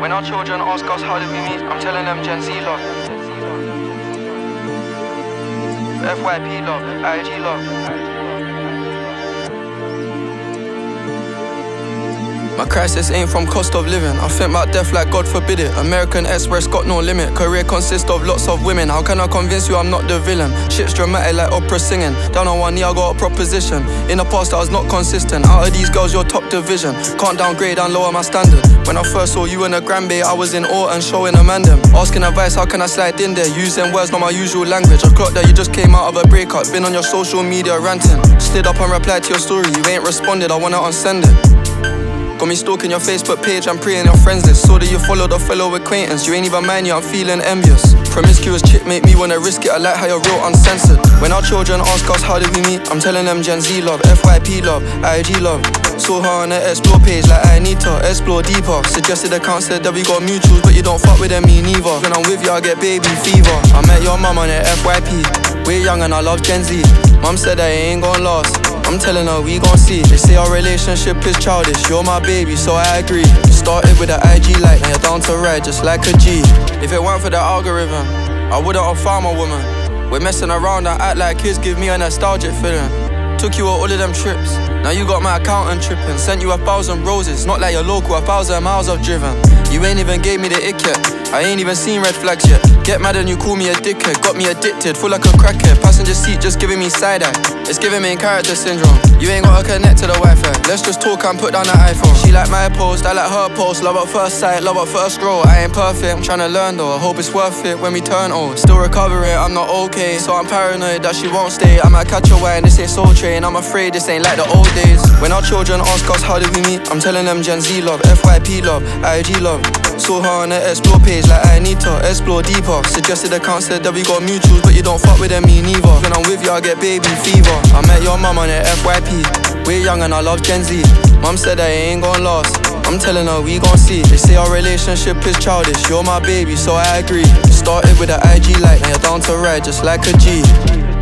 When our children ask us how did we meet, I'm telling them Gen Z love. FYP love, IG love. My crisis ain't from cost of living. I think about death like God forbid it. American Express got no limit. Career consists of lots of women. How can I convince you I'm not the villain? Shit's dramatic like opera singing. Down on one knee I got a proposition. In the past I was not consistent. Out of these girls you're top division. Can't downgrade and lower my standard. When I first saw you in the Granby I was in awe and showing a man them. Asking advice how can I slide in there. Using words not my usual language. I clocked that you just came out of a breakup. Been on your social media ranting. Slid up and replied to your story. You ain't responded, I wanna unsend it. Got me stalking your Facebook page and preying your friends list. Saw that you followed a fellow acquaintance. You ain't even mind you, I'm feeling envious. Promiscuous chick make me wanna risk it. I like how you're real uncensored. When our children ask us how did we meet, I'm telling them Gen Z love, FYP love, IG love. Saw her on the explore page like I need to explore deeper. Suggested account said that we got mutuals, but you don't fuck with them, me neither. When I'm with you I get baby fever. I met your mum on the FYP. We're young and I love Gen Z. Mum said that it ain't gon' last. I'm telling her we gon' see. They say our relationship is childish. You're my baby, so I agree. Started with the IG light, now you're down to ride just like a G. If it weren't for the algorithm, I wouldn't have found my woman. We're messing around and act like kids, give me a nostalgic feeling. Took you on all of them trips. Now you got my accountant tripping. Sent you 1,000 roses, not like your local, 1,000 miles I've driven. You ain't even gave me the ick yet. I ain't even seen red flags yet. Get mad and you call me a dickhead. Got me addicted, full like a crackhead. Passenger seat just giving me side eye. It's giving me character syndrome. You ain't gotta connect to the Wi-Fi. Let's just talk and put down the iPhone. She like my post, I like her post. Love at first sight, love at first scroll. I ain't perfect, I'm tryna learn though. I hope it's worth it when we turn old. Still recovering, I'm not okay. So I'm paranoid that she won't stay. I might catch a wine, this ain't Soul Train. I'm afraid this ain't like the old days. When our children ask us how did we meet, I'm telling them Gen Z love, FYP love, IG love. Saw her on the explore page like I need to explore deeper. Suggested account said that we got mutuals, but you don't fuck with them, me neither. When I'm with you I get baby fever. I met your mum on the FYP. We're young and I love Gen Z. Mum said that it ain't gon' last. I'm telling her we gon' see. They say our relationship is childish. You're my baby, so I agree. Started with the IG light, now you're down to ride just like a G.